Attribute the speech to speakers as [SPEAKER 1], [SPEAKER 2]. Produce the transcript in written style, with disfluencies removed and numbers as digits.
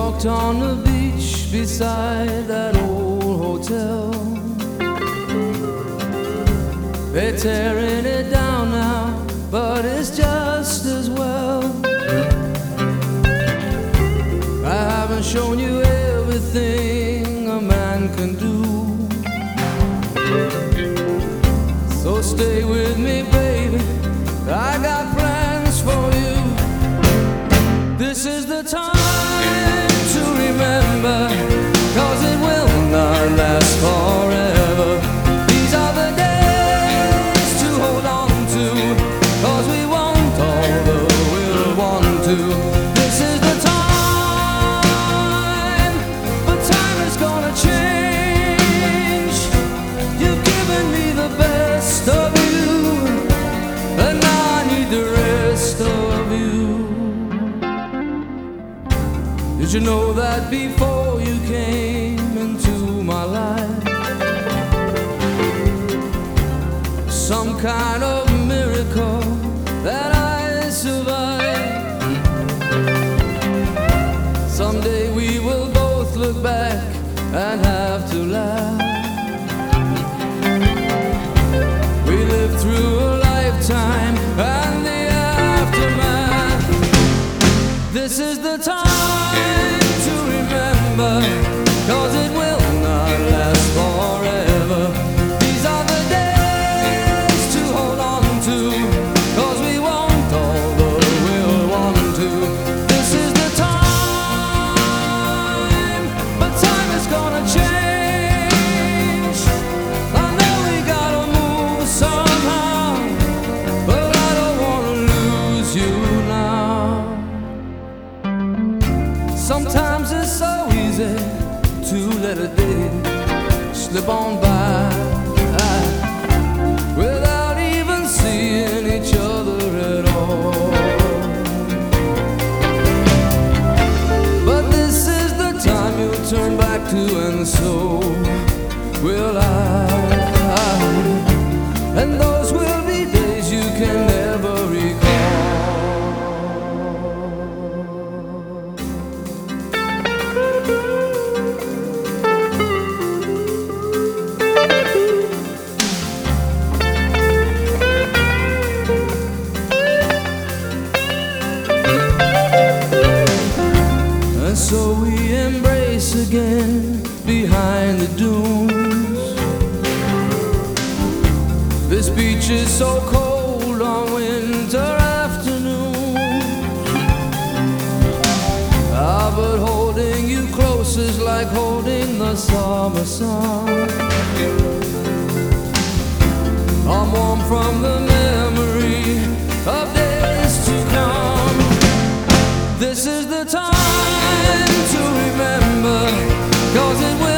[SPEAKER 1] walked on the beach beside that old hotel. They're tearing it down now, but it's just as well. I haven't shown you everything a man can do, so stay with me, baby, I got plans for you. This is the time to remember, 'cause it will not last forever. These are the days to hold on to, 'cause we want all the we'll want to. This is the time, but time is gonna change. You've given me the best of you, and now I need the rest of you. Did you know that before you came into my life, some kind of miracle that I survived? Someday we will both look back and have to laugh. We lived through a lifetime and the aftermath. This is the time to remember, 'cause it will not last forever. These are the days to hold on to, 'cause we want all the we'll want to. This is the time, but time is gonna change. I know we gotta move somehow, but I don't wanna lose you now. Sometimes it's so easy to let a day slip on by without even seeing each other at all. But this is the time you'll turn back to, and so will I. And those will be days you can never recall. So we embrace again behind the dunes. This beach is so cold on winter afternoons. But holding you close is like holding the summer sun. I'm warm from the memory of days to come. This is the time to remember, 'cause it will